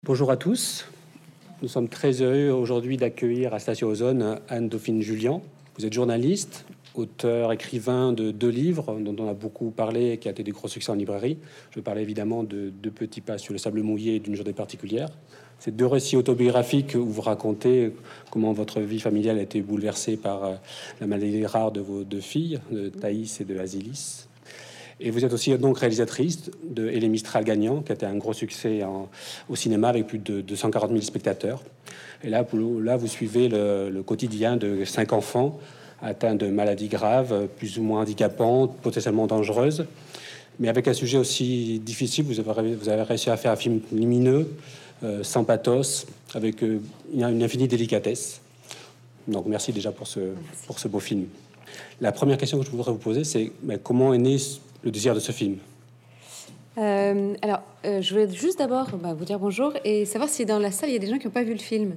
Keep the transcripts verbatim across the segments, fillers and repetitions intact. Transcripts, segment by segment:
Bonjour à tous. Nous sommes très heureux aujourd'hui d'accueillir à Station Ozone Anne-Dauphine Julien. Vous êtes journaliste, auteur, écrivain de deux livres dont on a beaucoup parlé et qui a été des gros succès en librairie. Je parlais évidemment de Deux petits pas sur le sable mouillé et d'une journée particulière. Ces deux récits autobiographiques où vous racontez comment votre vie familiale a été bouleversée par la maladie rare de vos deux filles, de Thaïs et de Asilis. Et vous êtes aussi donc réalisatrice de Et les Mistral gagnants, qui a été un gros succès en, au cinéma avec plus de deux cent quarante mille spectateurs. Et là, pour, là vous suivez le, le quotidien de cinq enfants atteints de maladies graves, plus ou moins handicapantes, potentiellement dangereuses. Mais avec un sujet aussi difficile, vous avez, vous avez réussi à faire un film lumineux, euh, sans pathos, avec euh, une infinie délicatesse. Donc merci déjà pour ce, pour ce beau film. La première question que je voudrais vous poser, c'est mais comment est né le désir de ce film? euh, Alors, euh, je voulais juste d'abord bah, vous dire bonjour et savoir si dans la salle, il y a des gens qui n'ont pas vu le film.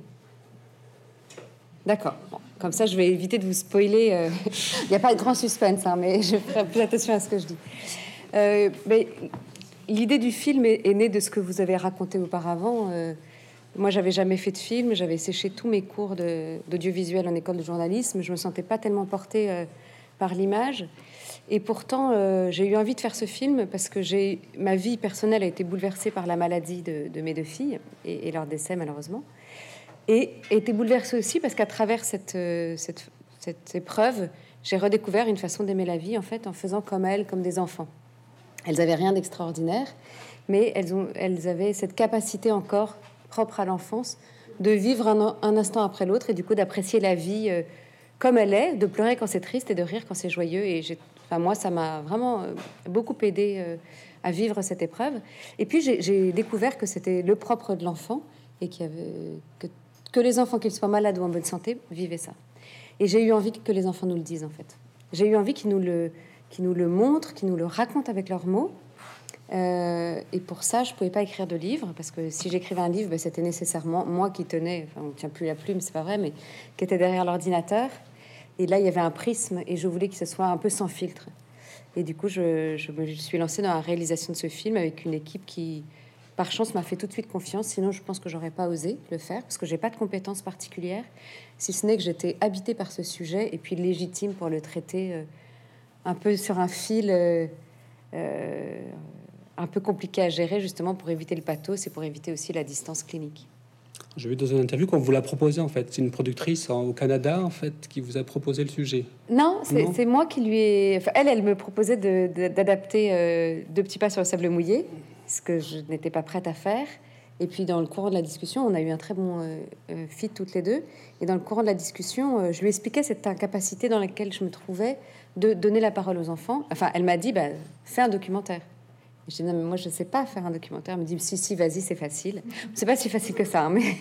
D'accord. Bon, comme ça, je vais éviter de vous spoiler. Euh... il n'y a pas de grand suspense, hein, mais je ferai plus attention à ce que je dis. Euh, mais l'idée du film est, est née de ce que vous avez raconté auparavant. Euh, moi, j'avais jamais fait de film. J'avais séché tous mes cours de, d'audiovisuel en école de journalisme. Je me sentais pas tellement portée euh, par l'image. Et pourtant, euh, j'ai eu envie de faire ce film parce que j'ai ma vie personnelle a été bouleversée par la maladie de, de mes deux filles et, et leur décès malheureusement. Et a été bouleversée aussi parce qu'à travers cette, euh, cette, cette épreuve, j'ai redécouvert une façon d'aimer la vie en fait en faisant comme elles, comme des enfants. Elles avaient rien d'extraordinaire, mais elles ont, elles avaient cette capacité encore propre à l'enfance de vivre un, un instant après l'autre et du coup d'apprécier la vie euh, comme elle est, de pleurer quand c'est triste et de rire quand c'est joyeux. Et j'ai Enfin, moi, ça m'a vraiment euh, beaucoup aidé euh, à vivre cette épreuve. Et puis, j'ai, j'ai découvert que c'était le propre de l'enfant et qu'il y avait, que, que les enfants, qu'ils soient malades ou en bonne santé, vivaient ça. Et j'ai eu envie que les enfants nous le disent, en fait. J'ai eu envie qu'ils nous le, qu'ils nous le montrent, qu'ils nous le racontent avec leurs mots. Euh, et pour ça, je pouvais pas écrire de livre, parce que si j'écrivais un livre, ben, c'était nécessairement moi qui tenais, enfin, on tient plus la plume, c'est pas vrai, mais qui était derrière l'ordinateur. Et là, il y avait un prisme et je voulais que ce soit un peu sans filtre. Et du coup, je, je me suis lancée dans la réalisation de ce film avec une équipe qui, par chance, m'a fait tout de suite confiance. Sinon, je pense que j'aurais pas osé le faire parce que j'ai pas de compétences particulières, si ce n'est que j'étais habitée par ce sujet et puis légitime pour le traiter euh, un peu sur un fil euh, euh, un peu compliqué à gérer, justement pour éviter le pathos et pour éviter aussi la distance clinique. Je vais dans une interview qu'on vous l'a proposé en fait. C'est une productrice en, au Canada en fait qui vous a proposé le sujet. Non, c'est, c'est moi qui lui ai. Enfin, elle, elle me proposait de, de, d'adapter euh, Deux petits pas sur le sable mouillé, ce que je n'étais pas prête à faire. Et puis dans le courant de la discussion, on a eu un très bon euh, euh, fit toutes les deux. Et dans le courant de la discussion, euh, je lui expliquais cette incapacité dans laquelle je me trouvais de donner la parole aux enfants. Enfin, elle m'a dit, bah, fais un documentaire. Je dis non, mais moi je sais pas faire un documentaire. Elle me dit si, si, vas-y, c'est facile. C'est pas si facile que ça, hein, mais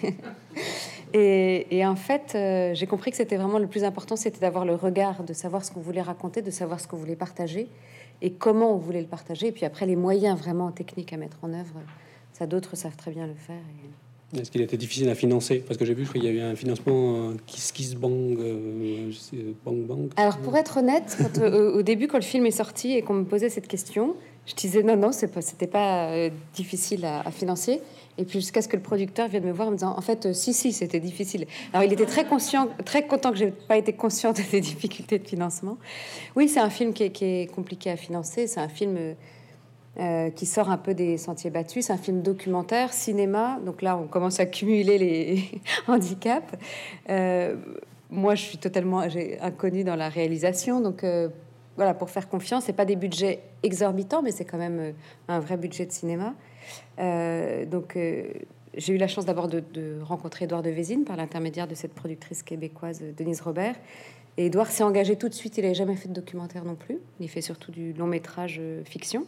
et, et en fait, euh, j'ai compris que c'était vraiment le plus important, c'était d'avoir le regard, de savoir ce qu'on voulait raconter, de savoir ce qu'on voulait partager et comment on voulait le partager. Et puis après, les moyens vraiment techniques à mettre en œuvre, ça d'autres savent très bien le faire. Et... Est-ce qu'il était difficile à financer? Parce que j'ai vu qu'il y avait un financement euh, Kiss Kiss Bang, euh, je sais, Bang Bang. Alors pour être honnête, quand, euh, au début, quand le film est sorti et qu'on me posait cette question, je disais non, non, c'est pas, c'était pas euh, difficile à, à financer. Et puis jusqu'à ce que le producteur vienne me voir en me disant, en fait, euh, si, si, c'était difficile. Alors il était très conscient, très content que j'ai pas été consciente des difficultés de financement. Oui, c'est un film qui est, qui est compliqué à financer. C'est un film euh, qui sort un peu des sentiers battus. C'est un film documentaire, cinéma. Donc là, on commence à cumuler les handicaps. Euh, moi, je suis totalement j'ai inconnue dans la réalisation, donc. Euh, Voilà, pour faire confiance, c'est pas des budgets exorbitants, mais c'est quand même un vrai budget de cinéma. Euh, donc, euh, j'ai eu la chance d'abord de, de rencontrer Édouard de Vézine par l'intermédiaire de cette productrice québécoise Denise Robert. Et Édouard s'est engagé tout de suite. Il n'avait jamais fait de documentaire non plus. Il fait surtout du long métrage fiction.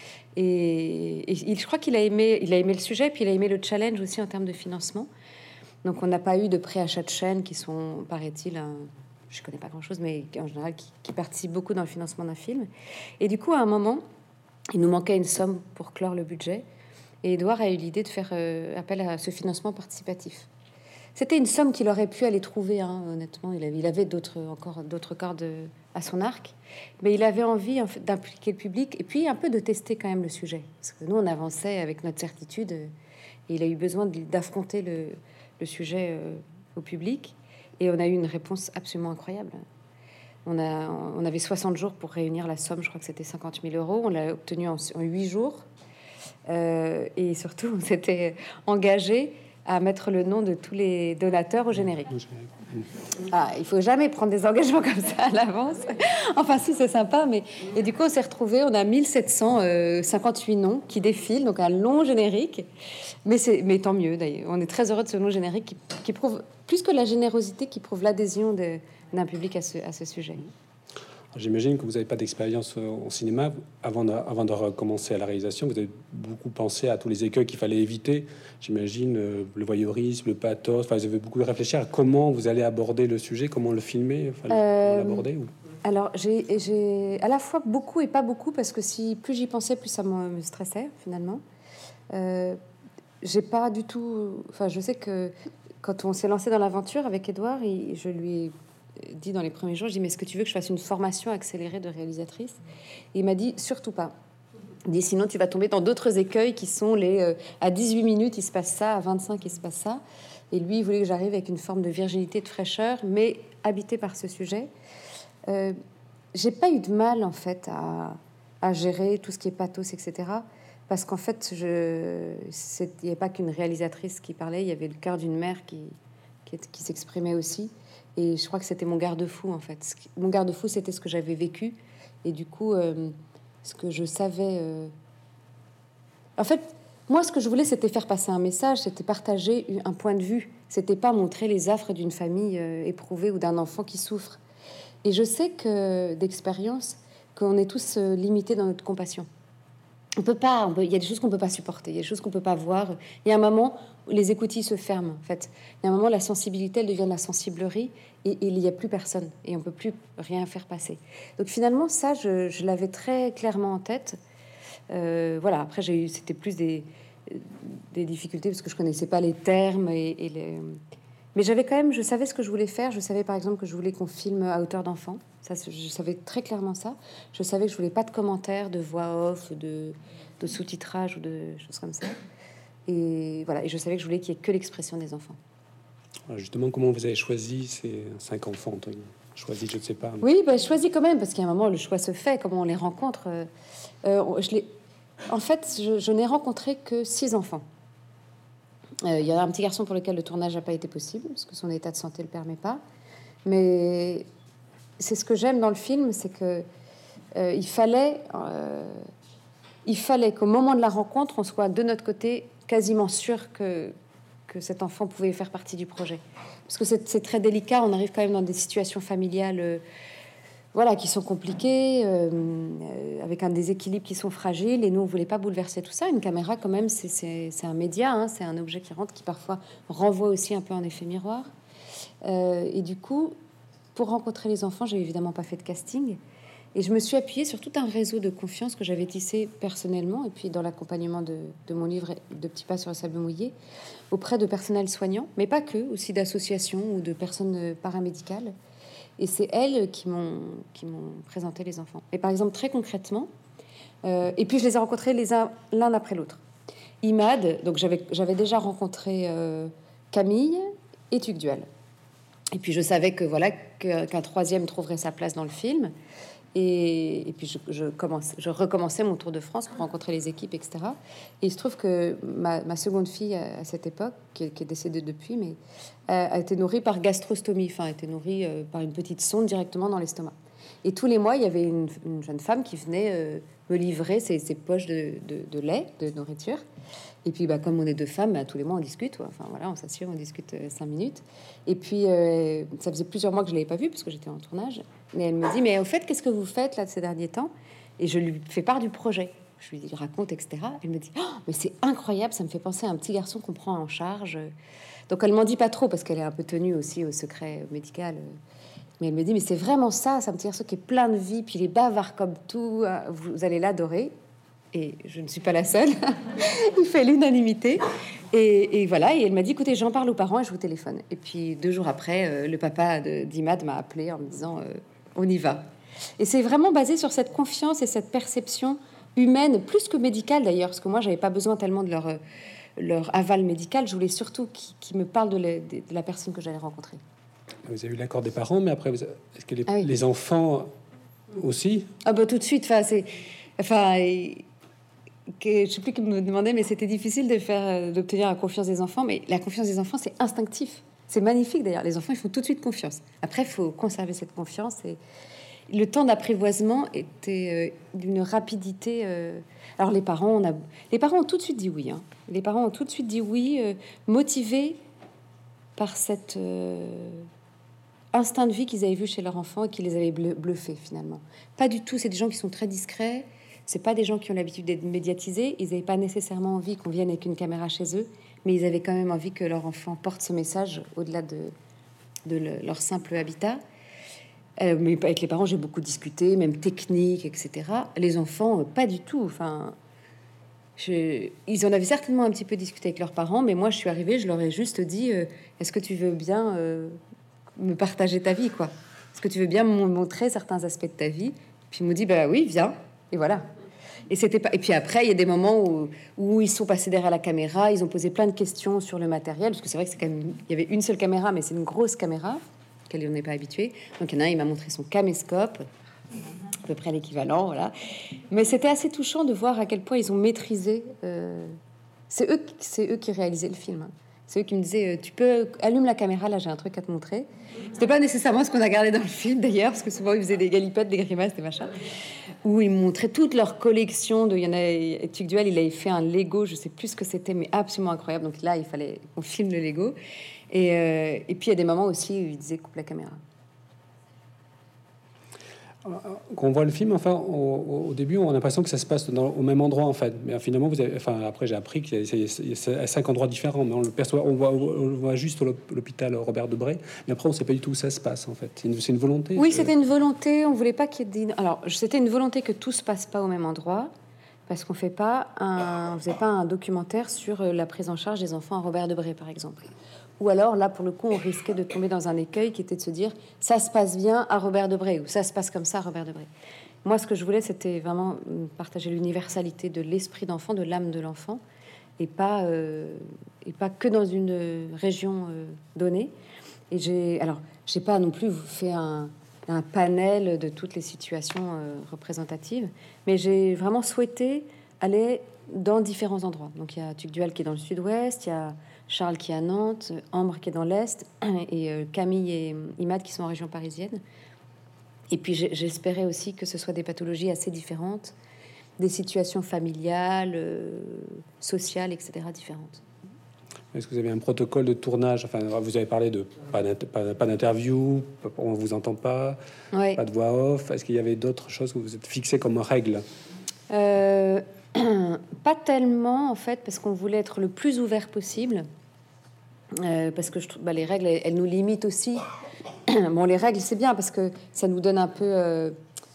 Et, et il, je crois qu'il a aimé, il a aimé le sujet, puis il a aimé le challenge aussi en termes de financement. Donc, on n'a pas eu de préachats de chaînes qui sont, paraît-il, un je connais pas grand-chose, mais en général, qui, qui participe beaucoup dans le financement d'un film. Et du coup, à un moment, il nous manquait une somme pour clore le budget. Et Édouard a eu l'idée de faire euh, appel à ce financement participatif. C'était une somme qu'il aurait pu aller trouver, hein, honnêtement. Il avait, il avait d'autres, encore d'autres cordes à son arc. Mais il avait envie en fait, d'impliquer le public et puis un peu de tester quand même le sujet. Parce que nous, on avançait avec notre certitude. Et il a eu besoin d'affronter le, le sujet euh, au public. Et on a eu une réponse absolument incroyable. On, a, on avait soixante jours pour réunir la somme, je crois que c'était cinquante mille euros. On l'a obtenu en, en huit jours. Euh, et surtout, on s'était engagé à mettre le nom de tous les donateurs au générique. Ah, il faut jamais prendre des engagements comme ça à l'avance. Enfin, si, c'est sympa, mais... Et du coup, on s'est retrouvés, on a mille sept cent cinquante-huit noms qui défilent, donc un long générique. Mais, c'est... mais tant mieux, d'ailleurs. On est très heureux de ce long générique qui, qui prouve, plus que la générosité, qui prouve l'adhésion de, d'un public à ce, à ce sujet. J'imagine que vous n'avez pas d'expérience au cinéma. Avant de, avant de recommencer à la réalisation, vous avez beaucoup pensé à tous les écueils qu'il fallait éviter. J'imagine euh, le voyeurisme, le pathos. Enfin, vous avez beaucoup réfléchi à comment vous allez aborder le sujet, comment le filmer, enfin, euh, l'aborder. Ou... Alors, j'ai, j'ai à la fois beaucoup et pas beaucoup, parce que si plus j'y pensais, plus ça me stressait, finalement. Euh, j'ai pas du tout... Enfin, je sais que quand on s'est lancé dans l'aventure avec Édouard, il, je lui ai dit dans les premiers jours, je dis, mais est-ce que tu veux que je fasse une formation accélérée de réalisatrice? Et il m'a dit, surtout pas. Il dit, sinon tu vas tomber dans d'autres écueils qui sont les euh, à dix-huit minutes il se passe ça, à vingt-cinq il se passe ça. Et lui, il voulait que j'arrive avec une forme de virginité, de fraîcheur, mais habité par ce sujet. Euh, j'ai pas eu de mal en fait à, à gérer tout ce qui est pathos, et cetera. Parce qu'en fait, je, il n'y avait pas qu'une réalisatrice qui parlait, il y avait le cœur d'une mère qui, qui, qui s'exprimait aussi. Et je crois que c'était mon garde-fou, en fait. Mon garde-fou, c'était ce que j'avais vécu. Et du coup, euh, ce que je savais... Euh... En fait, moi, ce que je voulais, c'était faire passer un message, c'était partager un point de vue. C'était pas montrer les affres d'une famille euh, éprouvée ou d'un enfant qui souffre. Et je sais que, d'expérience, qu'on est tous euh, limités dans notre compassion. On peut pas, on peut, il y a des choses qu'on peut pas supporter, il y a des choses qu'on peut pas voir. Il y a un moment où les écoutilles se ferment. En fait, il y a un moment, la sensibilité, elle devient de la sensiblerie, et, et il n'y a plus personne, et on peut plus rien faire passer. Donc finalement, ça, je, je l'avais très clairement en tête. Euh, voilà. Après, j'ai eu, c'était plus des, des difficultés parce que je connaissais pas les termes et, et les. Mais j'avais quand même, je savais ce que je voulais faire. Je savais par exemple que je voulais qu'on filme à hauteur d'enfant. Ça, je savais très clairement ça. Je savais que je voulais pas de commentaires, de voix off, de, de sous-titrage ou de choses comme ça. Et voilà. Et je savais que je voulais qu'il y ait que l'expression des enfants. Justement, comment vous avez choisi ces cinq enfants? Choisi, je ne sais pas. Mais... Oui, bah, choisi quand même, parce qu'à un moment, le choix se fait. Comment on les rencontre euh, je les... En fait, je, je n'ai rencontré que six enfants. Il euh, y a un petit garçon pour lequel le tournage n'a pas été possible, parce que son état de santé ne le permet pas. Mais c'est ce que j'aime dans le film, c'est que euh, il fallait, euh, il fallait qu'au moment de la rencontre, on soit de notre côté quasiment sûr que, que cet enfant pouvait faire partie du projet. Parce que c'est, c'est très délicat, on arrive quand même dans des situations familiales euh, voilà, qui sont compliquées, euh, euh, avec un déséquilibre qui sont fragiles, et nous, on voulait pas bouleverser tout ça. Une caméra, quand même, c'est, c'est, c'est un média, hein, c'est un objet qui rentre, qui parfois renvoie aussi un peu en effet miroir. Euh, et du coup, pour rencontrer les enfants, j'ai évidemment pas fait de casting, et je me suis appuyée sur tout un réseau de confiance que j'avais tissé personnellement, et puis dans l'accompagnement de, de mon livre de Petits pas sur le sable mouillé, auprès de personnels soignants, mais pas que, aussi d'associations ou de personnes paramédicales. Et c'est elles qui m'ont, qui m'ont présenté les enfants. Et par exemple, très concrètement, euh, et puis je les ai rencontrés les uns, l'un après l'autre. Imad, donc j'avais, j'avais déjà rencontré euh, Camille et Tugdual. Et puis je savais que voilà que, qu'un troisième trouverait sa place dans le film. Et, et puis je, je, commence, je recommençais mon tour de France pour rencontrer les équipes, et cetera. Et il se trouve que ma, ma seconde fille à, à cette époque, qui est, qui est décédée depuis, mais a, a été nourrie par gastrostomie, enfin a été nourrie euh, par une petite sonde directement dans l'estomac. Et tous les mois, il y avait une, une jeune femme qui venait euh, me livrer ses, ses poches de, de, de lait, de nourriture. Et puis, bah, comme on est deux femmes, bah, tous les mois on discute. Ouais. Enfin voilà, on s'assure, on discute euh, cinq minutes. Et puis, euh, ça faisait plusieurs mois que je l'avais pas vue parce que j'étais en tournage. Mais elle me dit, mais au fait, qu'est-ce que vous faites là de ces derniers temps? Et je lui fais part du projet. Je lui raconte, et cetera. Elle me dit, oh, mais c'est incroyable, ça me fait penser à un petit garçon qu'on prend en charge. Donc elle m'en dit pas trop parce qu'elle est un peu tenue aussi au secret médical. Mais elle me dit, mais c'est vraiment ça, c'est un petit garçon qui est plein de vie, puis il est bavard comme tout. Vous allez l'adorer. Et je ne suis pas la seule. Il fait l'unanimité. Et, et voilà. Et elle m'a dit, écoutez, j'en parle aux parents et je vous téléphone. Et puis deux jours après, euh, le papa de, d'Imad m'a appelé en me disant, euh, on y va. Et c'est vraiment basé sur cette confiance et cette perception humaine, plus que médicale d'ailleurs, parce que moi, j'avais pas besoin tellement de leur leur aval médical. Je voulais surtout qu'ils, qu'ils me parlent de la, de la personne que j'allais rencontrer. Vous avez eu l'accord des parents, mais après, vous avez... est-ce que les, ah oui. les enfants aussi? Ah bah tout de suite. Enfin, c'est, enfin, et, que, je sais plus qui me demandait, mais c'était difficile de faire, d'obtenir la confiance des enfants. Mais la confiance des enfants, c'est instinctif. C'est magnifique d'ailleurs. Les enfants, ils font tout de suite confiance. Après, il faut conserver cette confiance. Et le temps d'apprivoisement était euh, d'une rapidité. Euh... Alors les parents, on a, les parents ont tout de suite dit oui. Hein. Les parents ont tout de suite dit oui, euh, motivés par cet euh, instinct de vie qu'ils avaient vu chez leur enfant et qui les avait bluffés finalement. Pas du tout. C'est des gens qui sont très discrets. C'est pas des gens qui ont l'habitude d'être médiatisés. Ils n'avaient pas nécessairement envie qu'on vienne avec une caméra chez eux, mais ils avaient quand même envie que leur enfant porte ce message au-delà de, de le, leur simple habitat. Euh, mais avec les parents, j'ai beaucoup discuté, même technique, et cetera. Les enfants, euh, pas du tout. Enfin, je, ils en avaient certainement un petit peu discuté avec leurs parents, mais moi, je suis arrivée, je leur ai juste dit euh, est-ce que tu veux bien euh, me partager ta vie, quoi? Est-ce que tu veux bien me montrer certains aspects de ta vie? Puis ils m'ont dit bah oui, viens. Et voilà. Et c'était pas. Et puis après, il y a des moments où, où ils sont passés derrière la caméra, ils ont posé plein de questions sur le matériel, parce que c'est vrai que c'est quand même. Il y avait une seule caméra, mais c'est une grosse caméra, qu'elle on n'est pas habitué. Donc il y en a un, il m'a montré son caméscope, à peu près l'équivalent, voilà. Mais c'était assez touchant de voir à quel point ils ont maîtrisé. Euh... C'est eux, c'est eux qui réalisaient le film. Hein. C'est eux qui me disaient tu peux allume la caméra, là j'ai un truc à te montrer. C'était pas nécessairement ce qu'on a gardé dans le film d'ailleurs, parce que souvent ils faisaient des galipettes, des grimaces, des machins. Où ils montraient toute leur collection de. Il y en a. Tugdual, il avait fait un Lego, je sais plus ce que c'était, mais absolument incroyable. Donc là, il fallait qu'on filme le Lego. Et, euh, et puis il y a des moments aussi où il disait coupe la caméra. Quand on voit le film, enfin, au, au début, on a l'impression que ça se passe dans, au même endroit, en fait. Mais finalement, vous avez, enfin, après, j'ai appris qu'il y a, a cinq endroits différents. Mais on le perçoit, on voit, on voit juste l'hôpital Robert Debré. Mais après, on ne sait pas du tout où ça se passe, en fait. C'est une, c'est une volonté. Oui, que... c'était une volonté. On voulait pas qu'il y ait des... Alors, c'était une volonté que tout se passe pas au même endroit, parce qu'on fait pas un, on faisait pas un documentaire sur la prise en charge des enfants à Robert Debré, par exemple. Ou alors, là, pour le coup, on risquait de tomber dans un écueil qui était de se dire « ça se passe bien à Robert Debré » ou « ça se passe comme ça à Robert Debré ». Moi, ce que je voulais, c'était vraiment partager l'universalité de l'esprit d'enfant, de l'âme de l'enfant, et pas, euh, et pas que dans une région euh, donnée. Et j'ai... Alors, j'ai pas non plus fait un, un panel de toutes les situations euh, représentatives, mais j'ai vraiment souhaité aller dans différents endroits. Donc, il y a Tugdual qui est dans le sud-ouest, il y a Charles qui est à Nantes, Ambre qui est dans l'Est, et euh, Camille et Imad qui sont en région parisienne. Et puis j'espérais aussi que ce soit des pathologies assez différentes, des situations familiales, euh, sociales, et cetera différentes. Est-ce que vous avez un protocole de tournage? Enfin, vous avez parlé de pas, pas, pas d'interview, on vous entend pas, ouais. Pas de voix off. Est-ce qu'il y avait d'autres choses que vous êtes fixées comme règle? euh, Pas tellement, en fait, parce qu'on voulait être le plus ouvert possible. Euh, parce que je trouve bah, les règles, elles, elles nous limitent aussi. Bon, les règles, c'est bien parce que ça nous donne un peu... Euh,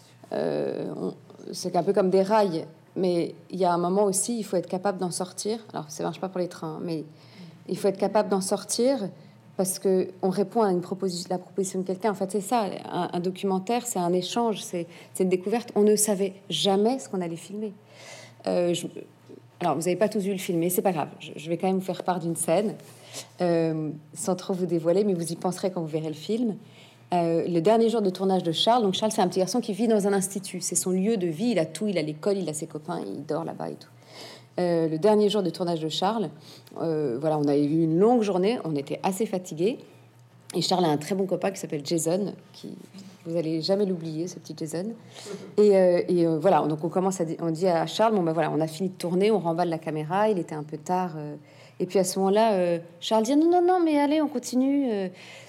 euh, on, c'est un peu comme des rails. Mais il y a un moment aussi, il faut être capable d'en sortir. Alors, ça marche pas pour les trains, mais il faut être capable d'en sortir parce que on répond à une proposition, la proposition de quelqu'un. En fait, c'est ça. Un, un documentaire, c'est un échange, c'est, c'est une découverte. On ne savait jamais ce qu'on allait filmer. Euh, je, alors, vous n'avez pas tous vu le film, mais c'est pas grave. Je, je vais quand même vous faire part d'une scène, euh, sans trop vous dévoiler, mais vous y penserez quand vous verrez le film. Euh, le dernier jour de tournage de Charles, donc Charles, c'est un petit garçon qui vit dans un institut. C'est son lieu de vie. Il a tout. Il a l'école, il a ses copains, il dort là-bas et tout. Euh, le dernier jour de tournage de Charles, euh, voilà, on avait eu une longue journée. On était assez fatigués. Et Charles a un très bon copain qui s'appelle Jason, qui vous allez jamais l'oublier, ce petit Jason. Et, euh, et euh, voilà, donc on commence à dire, on dit à Charles, bon ben voilà, on a fini de tourner, on remballe la caméra. Il était un peu tard. Euh, et puis à ce moment-là, euh, Charles dit non, non, non, mais allez, on continue. Euh,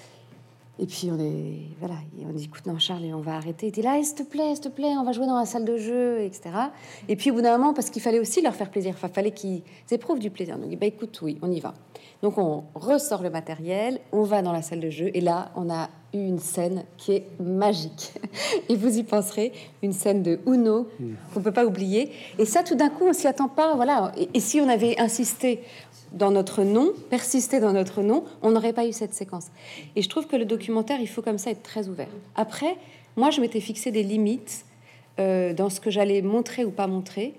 Et puis on est voilà, on dit écoute non Charles, on va arrêter. Il était là, s'il te plaît, s'il te plaît, on va jouer dans la salle de jeu, et cetera. Et puis au bout d'un moment, parce qu'il fallait aussi leur faire plaisir, enfin fallait qu'ils éprouvent du plaisir. Donc bah écoute, oui, on y va. Donc on ressort le matériel, on va dans la salle de jeu, et là on a eu une scène qui est magique. Et vous y penserez, une scène de Uno qu'on peut pas oublier. Et ça, tout d'un coup, on s'y attend pas. Voilà. Et, et si on avait insisté dans notre nom, persister dans notre nom, on n'aurait pas eu cette séquence. Et je trouve que le documentaire, il faut comme ça être très ouvert. Après, moi, je m'étais fixé des limites euh, dans ce que j'allais montrer ou pas montrer.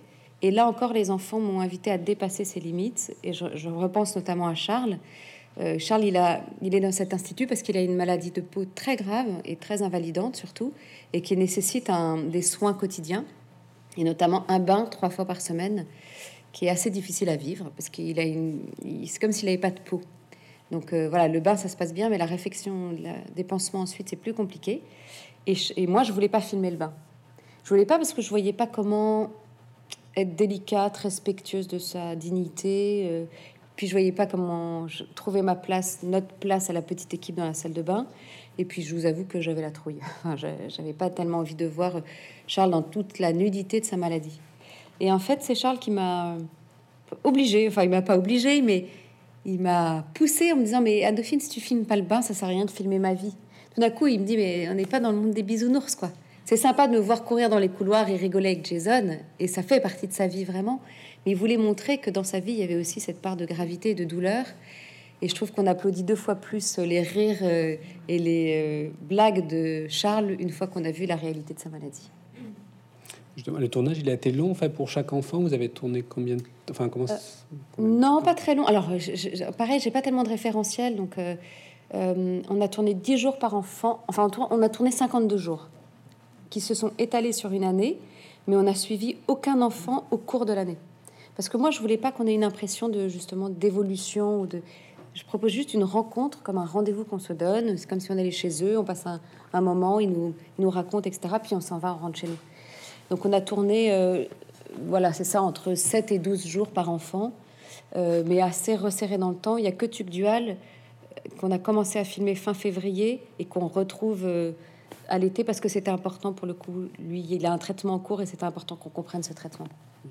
Et là encore, les enfants m'ont invité à dépasser ces limites. Et je, je repense notamment à Charles. Euh, Charles, il, a, il est dans cet institut parce qu'il a une maladie de peau très grave et très invalidante surtout, et qui nécessite un, des soins quotidiens, et notamment un bain trois fois par semaine, qui est assez difficile à vivre parce qu'il a une, il, c'est comme s'il n'avait pas de peau. Donc euh, voilà, le bain ça se passe bien, mais la réfection, le dépensement ensuite c'est plus compliqué. Et, je, et moi je voulais pas filmer le bain. Je voulais pas parce que je voyais pas comment être délicate, respectueuse de sa dignité. Euh, puis je voyais pas comment je trouver ma place, notre place à la petite équipe dans la salle de bain. Et puis je vous avoue que j'avais la trouille. Enfin, j'avais pas tellement envie de voir Charles dans toute la nudité de sa maladie. Et en fait, c'est Charles qui m'a obligée. Enfin, il m'a pas obligée, mais il m'a poussée en me disant: mais Anne-Dauphine, si tu filmes pas le bain, ça sert à rien de filmer ma vie. Tout d'un coup, il me dit: mais on n'est pas dans le monde des bisounours, quoi. C'est sympa de me voir courir dans les couloirs et rigoler avec Jason, et ça fait partie de sa vie vraiment. Mais il voulait montrer que dans sa vie, il y avait aussi cette part de gravité et de douleur. Et je trouve qu'on applaudit deux fois plus les rires euh, et les euh, blagues de Charles une fois qu'on a vu la réalité de sa maladie. Justement, le tournage, il a été long, enfin, pour chaque enfant. Vous avez tourné combien de... Enfin, comment... Euh, non, pas très long. Alors, je, je, pareil, j'ai pas tellement de référentiel, donc euh, euh, on a tourné dix jours par enfant. Enfin, on a tourné cinquante-deux jours qui se sont étalés sur une année, mais on n'a suivi aucun enfant au cours de l'année. Parce que moi, je voulais pas qu'on ait une impression de justement d'évolution ou de. Je propose juste une rencontre comme un rendez-vous qu'on se donne. C'est comme si on allait chez eux, on passe un, un moment, ils nous, ils nous racontent, et cetera. Puis on s'en va, on rentre chez nous. Donc on a tourné, euh, voilà, c'est ça, entre sept et douze jours par enfant, euh, mais assez resserré dans le temps. Il n'y a que Tuc Dual qu'on a commencé à filmer fin février et qu'on retrouve euh, à l'été parce que c'était important pour le coup. Lui, il a un traitement en cours et c'était important qu'on comprenne ce traitement.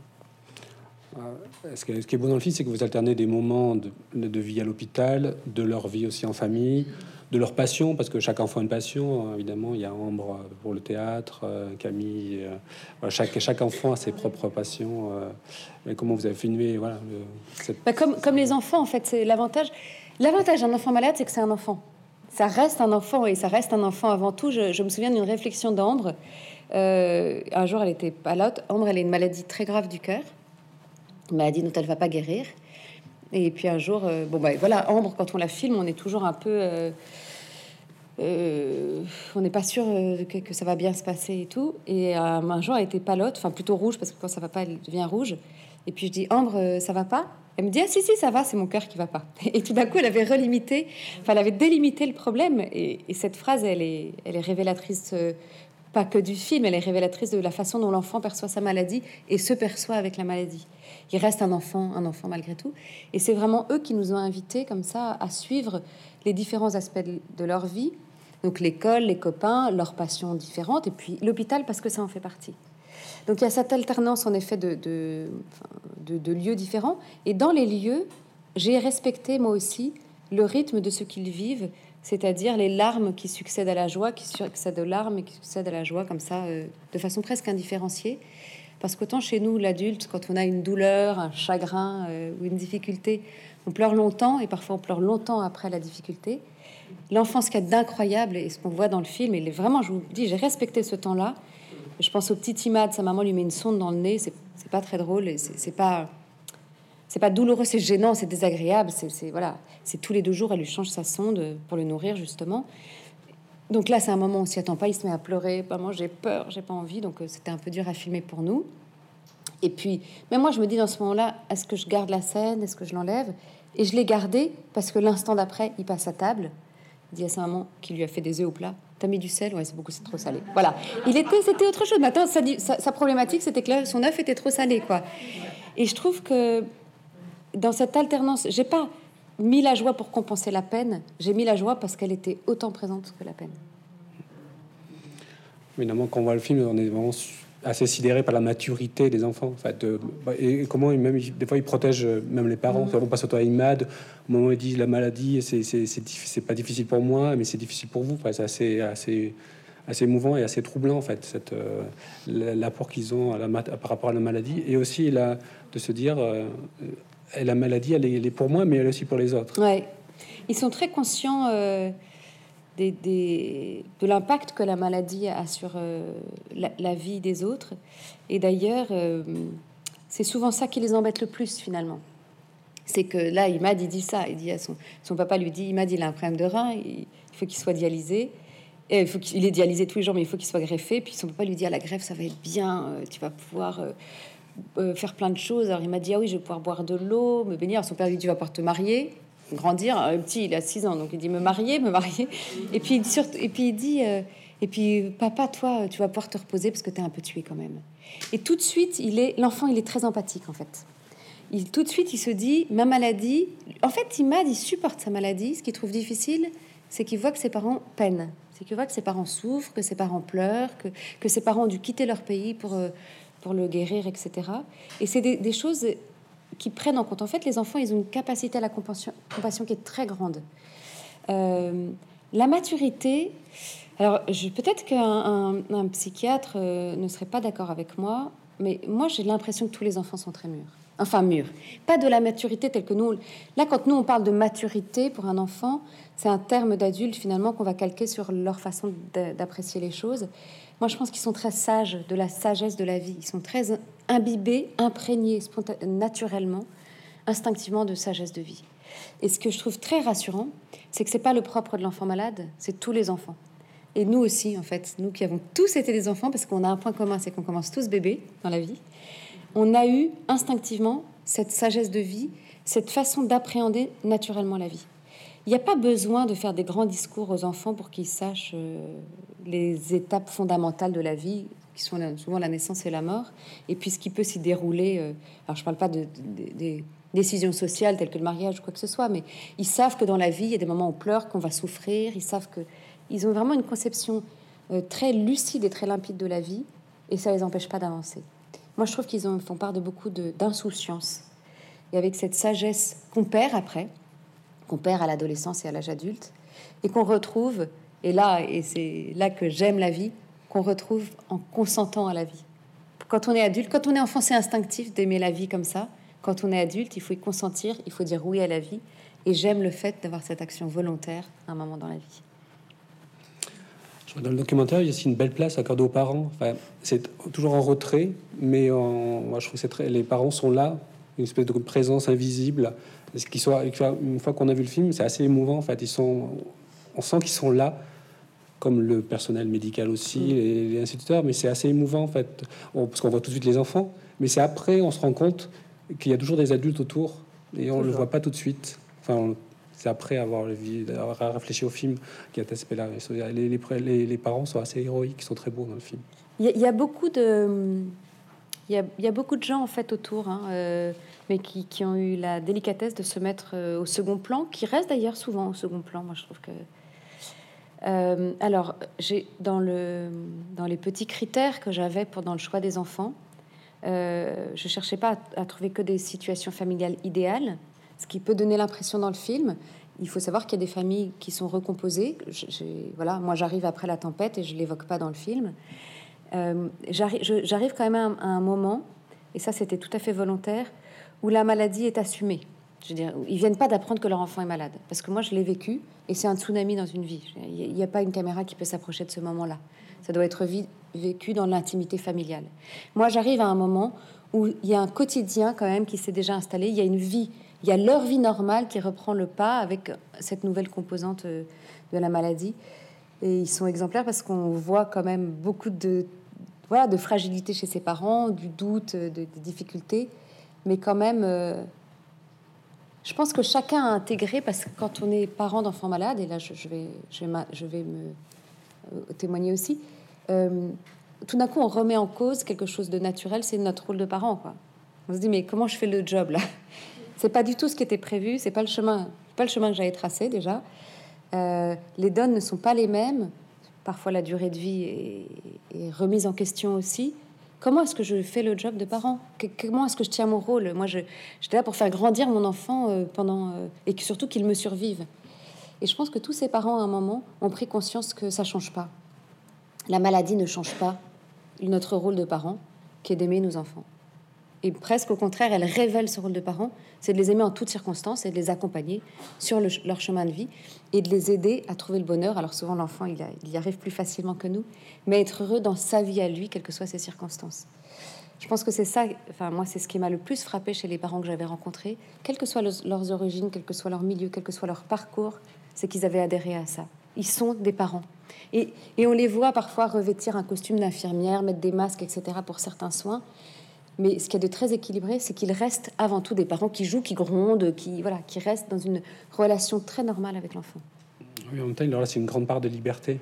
Ce qui est beau dans le film, c'est que vous alternez des moments de, de vie à l'hôpital, de leur vie aussi en famille, de leur passion, parce que chaque enfant a une passion. Évidemment, il y a Ambre pour le théâtre, Camille. Euh, chaque, chaque enfant a ses propres passions. Euh, mais comment vous avez filmé, voilà, le, cette... bah, comme, comme les enfants, en fait, c'est l'avantage. L'avantage d'un enfant malade, c'est que c'est un enfant. Ça reste un enfant et ça reste un enfant avant tout. Je, je me souviens d'une réflexion d'Ambre. Euh, un jour, elle était pas là. Ambre, elle a une maladie très grave du cœur. Maladie dont elle va pas guérir. Et puis un jour, euh, bon ben voilà, Ambre, quand on la filme, on est toujours un peu, euh, euh, on n'est pas sûr euh, que, que ça va bien se passer et tout. Et euh, un jour, elle était palote, enfin plutôt rouge parce que quand ça va pas, elle devient rouge. Et puis je dis: Ambre, euh, ça va pas? Elle me dit: ah si si, ça va, c'est mon cœur qui va pas. Et tout d'un coup, elle avait relimité, enfin elle avait délimité le problème. Et, et cette phrase, elle est, elle est révélatrice. Euh, pas que du film, elle est révélatrice de la façon dont l'enfant perçoit sa maladie et se perçoit avec la maladie. Il reste un enfant, un enfant malgré tout. Et c'est vraiment eux qui nous ont invités comme ça à suivre les différents aspects de leur vie. Donc l'école, les copains, leurs passions différentes, et puis l'hôpital parce que ça en fait partie. Donc il y a cette alternance en effet de, de, de, de lieux différents. Et dans les lieux, j'ai respecté moi aussi le rythme de ce qu'ils vivent, c'est-à-dire les larmes qui succèdent à la joie, qui succèdent aux larmes et qui succèdent à la joie, comme ça, euh, de façon presque indifférenciée. Parce qu'autant chez nous, l'adulte, quand on a une douleur, un chagrin euh, ou une difficulté, on pleure longtemps et parfois on pleure longtemps après la difficulté. L'enfant, ce qu'il y a d'incroyable et ce qu'on voit dans le film, et vraiment, je vous dis, j'ai respecté ce temps-là. Je pense au petit Imad, sa maman lui met une sonde dans le nez, c'est, c'est pas très drôle, et c'est, c'est pas... C'est pas douloureux, c'est gênant, c'est désagréable. C'est, c'est voilà, c'est tous les deux jours, elle lui change sa sonde pour le nourrir justement. Donc là, c'est un moment où on s'y attend pas. Il se met à pleurer. Maman, j'ai peur, j'ai pas envie. Donc euh, c'était un peu dur à filmer pour nous. Et puis, mais moi, je me dis dans ce moment-là, est-ce que je garde la scène, est-ce que je l'enlève? Et je l'ai gardé parce que l'instant d'après, il passe à table. Il dit à sa maman qui lui a fait des œufs au plat: t'as mis du sel? Ouais, c'est beaucoup, c'est trop salé. Voilà. Il était, c'était autre chose. Maintenant, sa, sa, sa problématique, c'était que son œuf était trop salé, quoi. Et je trouve que dans cette alternance, j'ai pas mis la joie pour compenser la peine, j'ai mis la joie parce qu'elle était autant présente que la peine. Évidemment, quand on voit le film, on est vraiment assez sidéré par la maturité des enfants, en fait, euh, et comment même des fois ils protègent même les parents. Mmh. On passe au temps à Imad, au moment où il dit la maladie, c'est c'est c'est c'est pas difficile pour moi, mais c'est difficile pour vous. Enfin, c'est assez assez assez émouvant et assez troublant en fait, cette euh, l'apport qu'ils ont à la, par rapport à la maladie, et aussi là de se dire euh, et la maladie, elle est, elle est pour moi, mais elle est aussi pour les autres. Ouais. Ils sont très conscients euh, des, des, de l'impact que la maladie a sur euh, la, la vie des autres. Et d'ailleurs, euh, c'est souvent ça qui les embête le plus finalement. C'est que là, Imad, il dit ça, il dit à son, son papa lui dit, Imad, il a un problème de rein, il, il faut qu'il soit dialysé. Et il faut qu'il est dialysé tous les jours, mais il faut qu'il soit greffé. Puis son papa lui dit, à la greffe, ça va être bien, euh, tu vas pouvoir euh, euh, faire plein de choses. Alors il m'a dit, ah oui, je vais pouvoir boire de l'eau, me baigner. Alors son père lui dit, tu vas pouvoir te marier, grandir. Un petit, il a six ans, donc il dit, me marier, me marier. Et puis, surtout, et puis il dit, euh, et puis papa, toi, tu vas pouvoir te reposer parce que tu es un peu tué quand même. Et tout de suite, il est, l'enfant, il est très empathique en fait. Il, tout de suite, il se dit, ma maladie... En fait, Imad, il supporte sa maladie. Ce qu'il trouve difficile, c'est qu'il voit que ses parents peinent. C'est qu'il voit que ses parents souffrent, que ses parents pleurent, que, que ses parents ont dû quitter leur pays pour, euh, pour le guérir, et cetera. Et c'est des, des choses qui prennent en compte. En fait, les enfants, ils ont une capacité à la compassion, compassion qui est très grande. Euh, la maturité... Alors, je, peut-être qu'un un, un psychiatre euh, ne serait pas d'accord avec moi, mais moi, j'ai l'impression que tous les enfants sont très mûrs. Enfin, mûr. Pas de la maturité telle que nous... Là, quand nous, on parle de maturité pour un enfant, c'est un terme d'adulte, finalement, qu'on va calquer sur leur façon d'apprécier les choses. Moi, je pense qu'ils sont très sages, de la sagesse de la vie. Ils sont très imbibés, imprégnés naturellement, instinctivement de sagesse de vie. Et ce que je trouve très rassurant, c'est que c'est pas le propre de l'enfant malade, c'est tous les enfants. Et nous aussi, en fait, nous qui avons tous été des enfants, parce qu'on a un point commun, c'est qu'on commence tous bébés dans la vie. On a eu instinctivement cette sagesse de vie, cette façon d'appréhender naturellement la vie. Il n'y a pas besoin de faire des grands discours aux enfants pour qu'ils sachent euh, les étapes fondamentales de la vie, qui sont souvent la naissance et la mort, et puis ce qui peut s'y dérouler. Euh, alors, je ne parle pas de, de, de, des décisions sociales telles que le mariage ou quoi que ce soit, mais ils savent que dans la vie, il y a des moments où on pleure, qu'on va souffrir. Ils savent que ils ont vraiment une conception euh, très lucide et très limpide de la vie, et ça les empêche pas d'avancer. Moi, je trouve qu'ils en font part de beaucoup d'insouciance. Et avec cette sagesse qu'on perd après, qu'on perd à l'adolescence et à l'âge adulte, et qu'on retrouve, et là, et c'est là que j'aime la vie, qu'on retrouve en consentant à la vie. Quand on est adulte, quand on est enfant, c'est instinctif d'aimer la vie comme ça. Quand on est adulte, il faut y consentir, il faut dire oui à la vie. Et j'aime le fait d'avoir cette action volontaire à un moment dans la vie. Dans le documentaire, il y a aussi une belle place accordée aux parents. Enfin, c'est toujours en retrait, mais en, moi, je trouve que c'est très, les parents sont là, une espèce de présence invisible. Ce qui soit, une fois qu'on a vu le film, c'est assez émouvant. En fait, ils sont, on sent qu'ils sont là, comme le personnel médical aussi, mmh. les, les instituteurs. Mais c'est assez émouvant en fait, on, parce qu'on voit tout de suite les enfants. Mais c'est après, on se rend compte qu'il y a toujours des adultes autour, et on ne le voit pas tout de suite. Enfin. On, C'est après avoir, avoir réfléchi au film qui a cet aspect-là. Les, les, les, les parents sont assez héroïques, ils sont très beaux dans le film. Il y, y a beaucoup de, il y a, il y a beaucoup de gens en fait autour, hein, euh, mais qui, qui ont eu la délicatesse de se mettre euh, au second plan, qui restent d'ailleurs souvent au second plan. Moi, je trouve que. Euh, alors, j'ai dans le dans les petits critères que j'avais pour dans le choix des enfants, euh, je cherchais pas à, à trouver que des situations familiales idéales. Ce qui peut donner l'impression dans le film. Il faut savoir qu'il y a des familles qui sont recomposées. J'ai, voilà, moi, j'arrive après la tempête et je l'évoque pas dans le film. Euh, j'arrive, je, j'arrive quand même à un, à un moment, et ça, c'était tout à fait volontaire, où la maladie est assumée. Je veux dire, ils viennent pas d'apprendre que leur enfant est malade, parce que moi, je l'ai vécu, et c'est un tsunami dans une vie. Il n'y a pas une caméra qui peut s'approcher de ce moment-là. Ça doit être vi- vécu dans l'intimité familiale. Moi, j'arrive à un moment où il y a un quotidien quand même qui s'est déjà installé. Il y a une vie. Il y a leur vie normale qui reprend le pas avec cette nouvelle composante de la maladie. Et ils sont exemplaires parce qu'on voit quand même beaucoup de, voilà, de fragilité chez ses parents, du doute, de, des difficultés. Mais quand même, euh, je pense que chacun a intégré, parce que quand on est parent d'enfants malades, et là je, je, vais, je, vais, je vais me euh, témoigner aussi, euh, tout d'un coup on remet en cause quelque chose de naturel, c'est notre rôle de parent, quoi. On se dit, mais comment je fais le job là? C'est pas du tout ce qui était prévu, c'est pas le chemin, pas le chemin que j'avais tracé déjà. Euh, les donnes ne sont pas les mêmes. Parfois, la durée de vie est, est remise en question aussi. Comment est-ce que je fais le job de parent? que, Comment est-ce que je tiens mon rôle? Moi, je, j'étais là pour faire grandir mon enfant euh, pendant euh, et que, surtout qu'il me survive. Et je pense que tous ces parents, à un moment, ont pris conscience que ça change pas. La maladie ne change pas notre rôle de parent, qui est d'aimer nos enfants. Et presque au contraire, elle révèle ce rôle de parent, c'est de les aimer en toutes circonstances et de les accompagner sur le, leur chemin de vie et de les aider à trouver le bonheur. Alors souvent, l'enfant, il, a, il y arrive plus facilement que nous, mais être heureux dans sa vie à lui, quelles que soient ses circonstances. Je pense que c'est ça, enfin moi c'est ce qui m'a le plus frappé chez les parents que j'avais rencontrés, quelles que soient leurs, leurs origines, quel que soit leur milieu, quel que soit leur parcours, c'est qu'ils avaient adhéré à ça. Ils sont des parents. Et, et on les voit parfois revêtir un costume d'infirmière, mettre des masques, et cetera pour certains soins. Mais ce qui est de très équilibré, c'est qu'ils restent avant tout des parents qui jouent, qui grondent, qui, voilà, qui restent dans une relation très normale avec l'enfant. Oui, en même temps, là, c'est une grande part de liberté.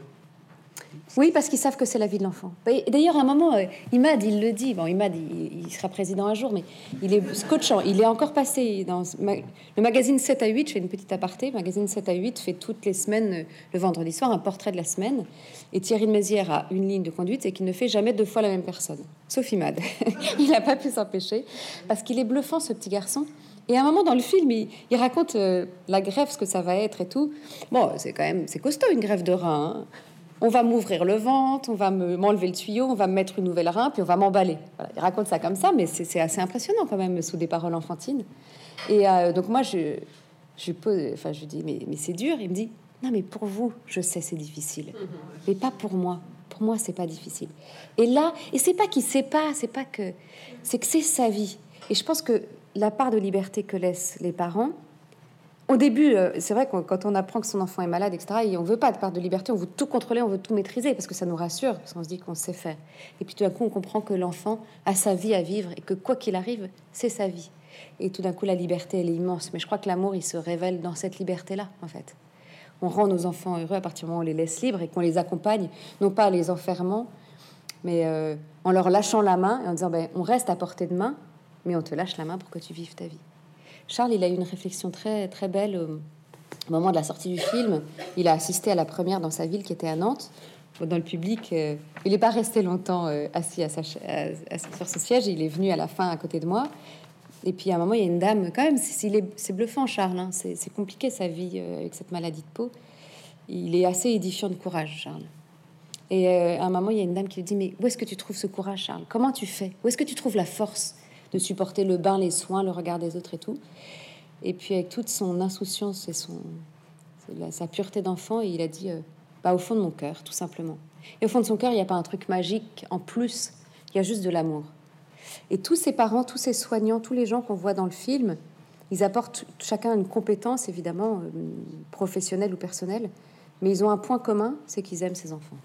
Oui, parce qu'ils savent que c'est la vie de l'enfant. Et d'ailleurs, à un moment, euh, Imad, il le dit. Bon, Imad, il, il sera président un jour, mais il est scotchant. Il est encore passé dans le magazine sept à huit. Je fais une petite aparté. Le magazine sept à huit fait toutes les semaines, le vendredi soir, un portrait de la semaine. Et Thierry de Mézières a une ligne de conduite, c'est qu'il ne fait jamais deux fois la même personne. Sauf Imad. Il n'a pas pu s'empêcher, parce qu'il est bluffant, ce petit garçon. Et à un moment dans le film, il, il raconte euh, la greffe, ce que ça va être et tout. Bon, c'est quand même, c'est costaud, une greffe de rein, hein. On va m'ouvrir le ventre, on va me, m'enlever le tuyau, on va me mettre une nouvelle rein, puis on va m'emballer. Voilà, il raconte ça comme ça, mais c'est, c'est assez impressionnant quand même, sous des paroles enfantines. Et euh, donc moi, je, je, pose, enfin, je dis, mais, mais c'est dur. Il me dit, non, mais pour vous, je sais, c'est difficile, mais pas pour moi. Pour moi, c'est pas difficile. Et là, et c'est pas qu'il sait pas, c'est pas que, c'est que c'est sa vie. Et je pense que la part de liberté que laissent les parents, au début, c'est vrai que quand on apprend que son enfant est malade, et cetera, et on veut pas de part de liberté, on veut tout contrôler, on veut tout maîtriser, parce que ça nous rassure, parce qu'on se dit qu'on sait faire. Et puis tout d'un coup, on comprend que l'enfant a sa vie à vivre, et que quoi qu'il arrive, c'est sa vie. Et tout d'un coup, la liberté, elle est immense. Mais je crois que l'amour, il se révèle dans cette liberté-là, en fait. On rend nos enfants heureux à partir du moment où on les laisse libres, et qu'on les accompagne, non pas en les enfermant, mais euh, en leur lâchant la main, et en disant, ben, on reste à portée de main, mais on te lâche la main pour que tu vives ta vie. Charles, il a eu une réflexion très, très belle au moment de la sortie du film. Il a assisté à la première dans sa ville, qui était à Nantes. Dans le public, euh, il n'est pas resté longtemps euh, assis à sa, à, à, sur ce siège. Il est venu à la fin à côté de moi. Et puis à un moment, il y a une dame, quand même, c'est, il est, c'est bluffant, Charles. Hein, c'est, c'est compliqué sa vie euh, avec cette maladie de peau. Il est assez édifiant de courage, Charles. Et euh, à un moment, il y a une dame qui lui dit, mais où est-ce que tu trouves ce courage, Charles? Comment tu fais? Où est-ce que tu trouves la force de supporter le bain, les soins, le regard des autres et tout? Et puis avec toute son insouciance et son, sa pureté d'enfant, il a dit, euh, bah, au fond de mon cœur, tout simplement. Et au fond de son cœur, il n'y a pas un truc magique en plus, il y a juste de l'amour. Et tous ces parents, tous ces soignants, tous les gens qu'on voit dans le film, ils apportent chacun une compétence, évidemment, euh, professionnelle ou personnelle, mais ils ont un point commun, c'est qu'ils aiment ces enfants.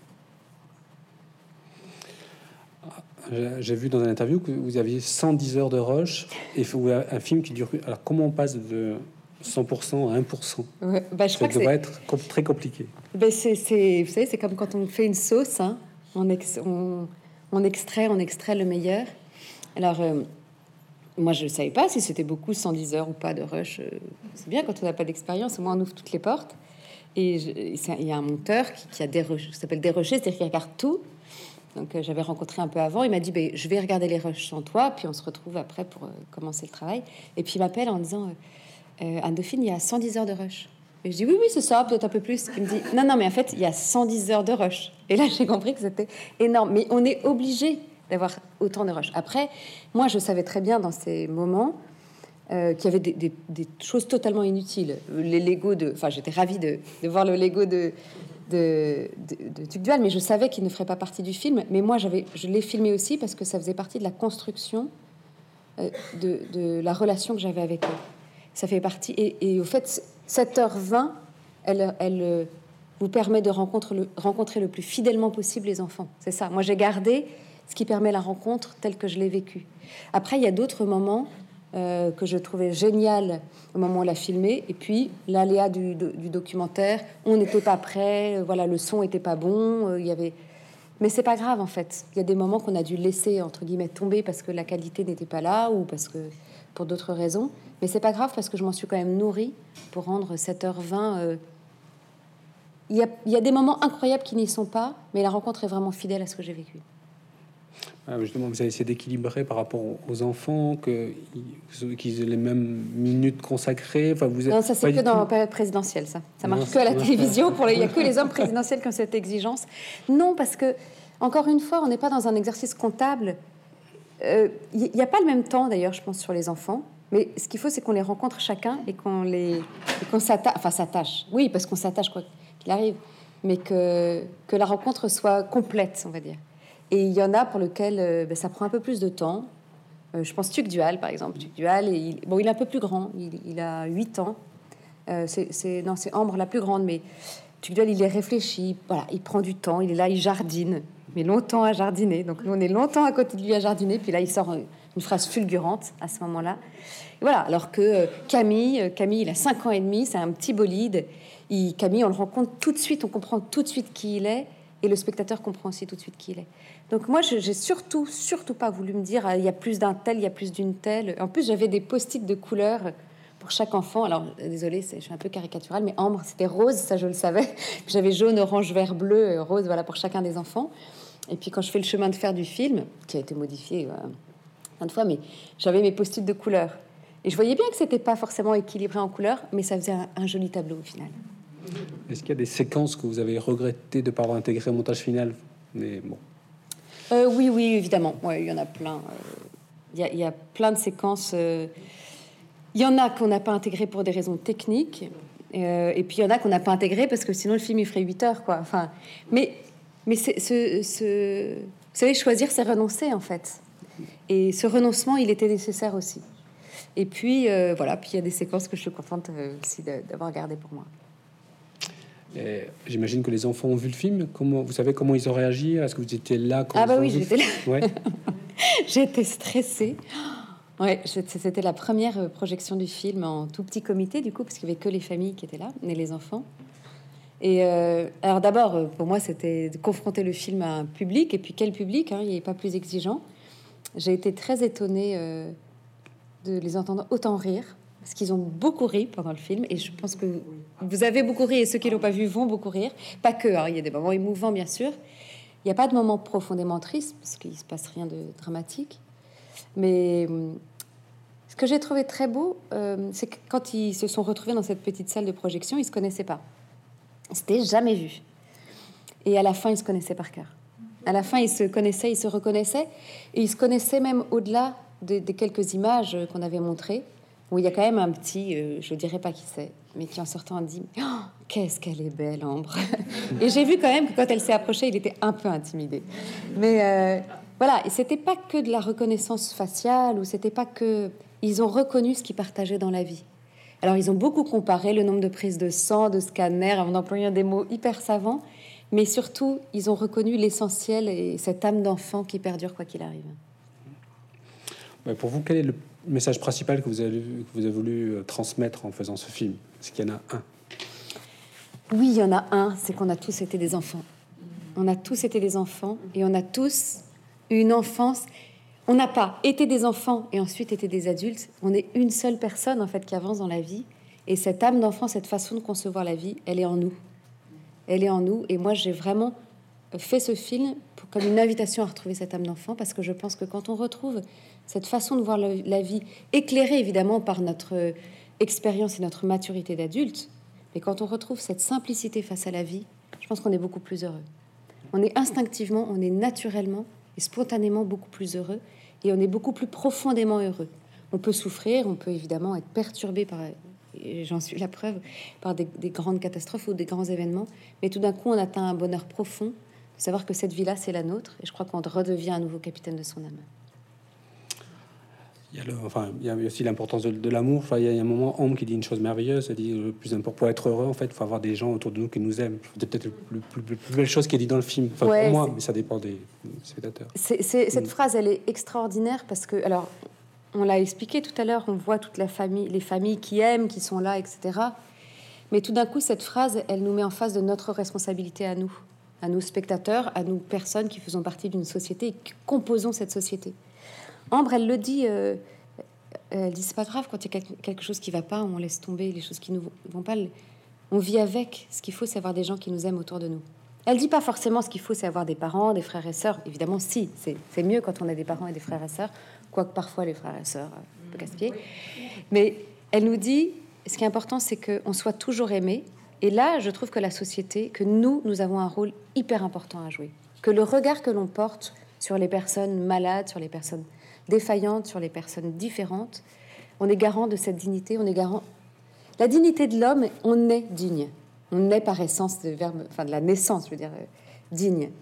J'ai vu dans une interview que vous aviez cent dix heures de rush et un film qui dure... Alors, comment on passe de cent pour cent à un pour cent? Ouais, bah, je Ça crois que devrait c'est... être com- très compliqué. Ben c'est, c'est, vous savez, c'est comme quand on fait une sauce, hein. on, ex, on, on extrait, on extrait le meilleur. Alors, euh, moi, je ne savais pas si c'était beaucoup, cent dix heures ou pas de rush. C'est bien quand on n'a pas d'expérience, au moins on ouvre toutes les portes. Et il y a un monteur qui, qui a déroché, ça s'appelle dérocher, c'est-à-dire qu'il regarde tout. Donc, euh, j'avais rencontré un peu avant. Il m'a dit, ben, je vais regarder les rushs sans toi, puis on se retrouve après pour euh, commencer le travail. Et puis, il m'appelle en disant, euh, Anne-Dauphine, il y a cent dix heures de rush. Et je dis, oui, oui, c'est ça, peut-être un peu plus. Il me dit, non, non, mais en fait, il y a cent dix heures de rush. Et là, j'ai compris que c'était énorme. Mais on est obligé d'avoir autant de rush. Après, moi, je savais très bien dans ces moments euh, qu'il y avait des, des, des choses totalement inutiles. Les Legos de... Enfin, j'étais ravie de, de voir le Lego de... de, de, de Tugdual, mais je savais qu'il ne ferait pas partie du film. Mais moi, j'avais, je l'ai filmé aussi parce que ça faisait partie de la construction euh, de, de la relation que j'avais avec eux. Ça fait partie... Et, et au fait, sept heures vingt, elle, elle euh, vous permet de rencontrer le, rencontrer le plus fidèlement possible les enfants. C'est ça. Moi, j'ai gardé ce qui permet la rencontre telle que je l'ai vécue. Après, il y a d'autres moments euh, que je trouvais génial au moment où on l'a filmé. Et puis, l'aléa du, du, du documentaire, on n'était pas prêt, voilà, le son était pas bon, euh, il y avait... Mais c'est pas grave, en fait. Il y a des moments qu'on a dû laisser, entre guillemets, tomber parce que la qualité n'était pas là ou parce que pour d'autres raisons. Mais c'est pas grave parce que je m'en suis quand même nourrie pour rendre sept heures vingt... Euh... Il, y a, il y a des moments incroyables qui n'y sont pas, mais la rencontre est vraiment fidèle à ce que j'ai vécu. Ah, justement, vous avez essayé d'équilibrer par rapport aux enfants, que, qu'ils aient les mêmes minutes consacrées. Enfin, vous êtes non, ça c'est que dans la période présidentielle, ça. Ça marche que à la télévision. Pour les... Il n'y a que les hommes présidentiels qui ont cette exigence. Non, parce que, encore une fois, on n'est pas dans un exercice comptable. Il euh, n'y a pas le même temps, d'ailleurs, je pense, sur les enfants. Mais ce qu'il faut, c'est qu'on les rencontre chacun et qu'on les, et qu'on s'attache. Enfin, s'attache. Oui, parce qu'on s'attache quoi qu'il arrive, mais que que la rencontre soit complète, on va dire. Et il y en a pour lequel euh, ben, ça prend un peu plus de temps. Euh, je pense Tuc Dual, par exemple. Tuc Dual, et il, bon, il est un peu plus grand. Il, il a huit ans. Euh, c'est, c'est, non, c'est Ambre la plus grande, mais Tuc Dual, il est réfléchi. Voilà, il prend du temps. Il est là, il jardine. Mais longtemps à jardiner. Donc, nous, on est longtemps à côté de lui à jardiner. Puis là, il sort une phrase fulgurante à ce moment-là. Et voilà, alors que euh, Camille, Camille, il a cinq ans et demi. C'est un petit bolide. Il, Camille, on le rencontre tout de suite. On comprend tout de suite qui il est. Et le spectateur comprend aussi tout de suite qui il est. Donc moi, je, j'ai surtout, surtout pas voulu me dire ah, il y a plus d'un tel, il y a plus d'une telle. En plus, j'avais des post-it de couleurs pour chaque enfant. Alors, désolée, c'est, je suis un peu caricaturale, mais Ambre, c'était rose, ça je le savais. J'avais jaune, orange, vert, bleu, rose, voilà, pour chacun des enfants. Et puis quand je fais le chemin de fer du film, qui a été modifié euh, plein de fois, mais j'avais mes post-it de couleurs. Et je voyais bien que c'était pas forcément équilibré en couleurs, mais ça faisait un, un joli tableau au final. Est-ce qu'il y a des séquences que vous avez regretté de ne pas avoir intégré au montage final? Mais bon. Euh, oui, oui, évidemment. Ouais, il y en a plein. Il euh, y, y a plein de séquences. Il euh, y en a qu'on n'a pas intégré pour des raisons techniques. Euh, et puis il y en a qu'on n'a pas intégré parce que sinon le film il ferait huit heures, quoi. Enfin, mais mais c'est, ce, ce, vous savez, choisir, c'est renoncer en fait. Et ce renoncement, il était nécessaire aussi. Et puis euh, voilà. Puis il y a des séquences que je suis contente euh, aussi d'avoir gardées pour moi. Et j'imagine que les enfants ont vu le film. Comment, vous savez comment ils ont réagi? Est-ce que vous étiez là quand Ah bah oui, j'étais là. Ouais. J'étais stressée. Ouais, c'était la première projection du film en tout petit comité, du coup, parce qu'il y avait que les familles qui étaient là, et les enfants. Et euh, alors d'abord, pour moi, c'était de confronter le film à un public, et puis quel public, hein, il n'y avait pas plus exigeant. J'ai été très étonnée euh, de les entendre autant rire. Parce qu'ils ont beaucoup ri pendant le film, et je pense que vous avez beaucoup ri, et ceux qui l'ont pas vu vont beaucoup rire. Pas que, hein, il y a des moments émouvants, bien sûr. Il n'y a pas de moment profondément triste, parce qu'il se passe rien de dramatique. Mais ce que j'ai trouvé très beau, euh, c'est que quand ils se sont retrouvés dans cette petite salle de projection, ils se connaissaient pas. Ils s'étaient jamais vus. Et à la fin, ils se connaissaient par cœur. À la fin, ils se connaissaient, ils se reconnaissaient, et ils se connaissaient même au-delà des de quelques images qu'on avait montrées. Où il y a quand même un petit, euh, je dirais pas qui c'est, mais qui en sortant dit oh, qu'est-ce qu'elle est belle, Ambre. Et j'ai vu quand même que quand elle s'est approchée, il était un peu intimidé. Mais euh, voilà, et c'était pas que de la reconnaissance faciale, ou c'était pas que ils ont reconnu ce qu'ils partageaient dans la vie. Alors ils ont beaucoup comparé le nombre de prises de sang, de scanners, avant d'employer des mots hyper savants, mais surtout ils ont reconnu l'essentiel et cette âme d'enfant qui perdure quoi qu'il arrive. Pour vous, quel est le message principal que vous avez, que vous avez voulu transmettre en faisant ce film? Est-ce qu'il y en a un? Oui, il y en a un, c'est qu'on a tous été des enfants. On a tous été des enfants et on a tous une enfance. On n'a pas été des enfants et ensuite été des adultes. On est une seule personne en fait qui avance dans la vie. Et cette âme d'enfant, cette façon de concevoir la vie, elle est en nous. Elle est en nous. Et moi, j'ai vraiment fait ce film pour, comme une invitation à retrouver cette âme d'enfant, parce que je pense que quand on retrouve cette façon de voir la, la vie, éclairée évidemment par notre expérience et notre maturité d'adulte, mais quand on retrouve cette simplicité face à la vie, je pense qu'on est beaucoup plus heureux. On est instinctivement, on est naturellement et spontanément beaucoup plus heureux, et on est beaucoup plus profondément heureux. On peut souffrir, on peut évidemment être perturbé par, et j'en suis la preuve, par des, des grandes catastrophes ou des grands événements, mais tout d'un coup on atteint un bonheur profond de savoir que cette vie-là c'est la nôtre, et je crois qu'on redevient un nouveau capitaine de son âme. Il y a, le, enfin, il y a aussi l'importance de, de l'amour. Enfin, il y a un moment, Ambre qui dit une chose merveilleuse. Elle dit le plus important pour être heureux, en fait, il faut avoir des gens autour de nous qui nous aiment. C'est peut-être la plus, plus, plus belle chose qui est dit dans le film. Enfin, ouais, pour moi, mais ça dépend des spectateurs. C'est, c'est, cette mmh. phrase, elle est extraordinaire parce que, alors, on l'a expliqué tout à l'heure, on voit toute la famille, les familles qui aiment, qui sont là, et cetera. Mais tout d'un coup, cette phrase, elle nous met en face de notre responsabilité à nous, à nous spectateurs, à nous personnes qui faisons partie d'une société et qui composons cette société. Ambre, elle le dit, euh, elle dit c'est pas grave quand il y a quelque chose qui va pas, on laisse tomber les choses qui nous vont pas, on vit avec. Ce qu'il faut, c'est avoir des gens qui nous aiment autour de nous. Elle dit pas forcément ce qu'il faut, c'est avoir des parents, des frères et sœurs. Évidemment, si, c'est, c'est mieux quand on a des parents et des frères et sœurs, quoique parfois les frères et sœurs un peu casse-pied. Mais elle nous dit, ce qui est important, c'est qu'on soit toujours aimé. Et là, je trouve que la société, que nous, nous avons un rôle hyper important à jouer. Que le regard que l'on porte sur les personnes malades, sur les personnes défaillantes, sur les personnes différentes, on est garant de cette dignité, on est garant... La dignité de l'homme, on est digne. On est par essence de verbe, enfin de la naissance, je veux dire, euh, digne.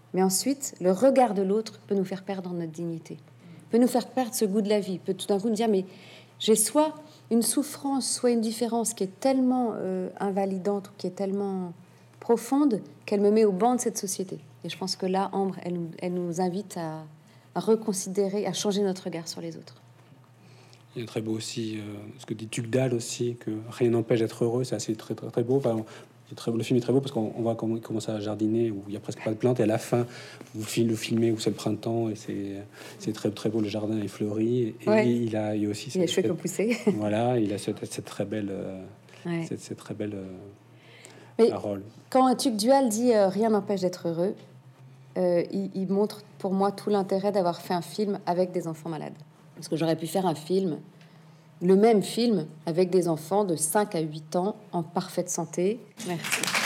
Mais ensuite, le regard de l'autre peut nous faire perdre notre dignité, peut nous faire perdre ce goût de la vie, peut tout d'un coup nous dire, mais j'ai soit une souffrance, soit une différence qui est tellement euh, invalidante ou qui est tellement profonde qu'elle me met au banc de cette société. Et je pense que là, Ambre, elle nous, elle nous invite à, à reconsidérer, à changer notre regard sur les autres. Il y a très beau aussi, euh, ce que dit Tugdal aussi, que rien n'empêche d'être heureux, c'est assez très, très, très beau. Enfin, très, le film est très beau parce qu'on on voit comment il commence à jardiner, où il y a presque pas de plantes, et à la fin, vous le filmez où c'est le printemps, et c'est, c'est très, très beau, le jardin est fleuri, et, ouais. et il a il y a aussi... Il a les cheveux qui ont poussé. Voilà, il a cette, cette très belle... Euh, ouais. cette, cette très belle... Euh, Mais quand Tugdual dit euh, rien n'empêche d'être heureux, euh, il, il montre pour moi tout l'intérêt d'avoir fait un film avec des enfants malades. Parce que j'aurais pu faire un film, le même film, avec des enfants de cinq à huit ans en parfaite santé. Merci.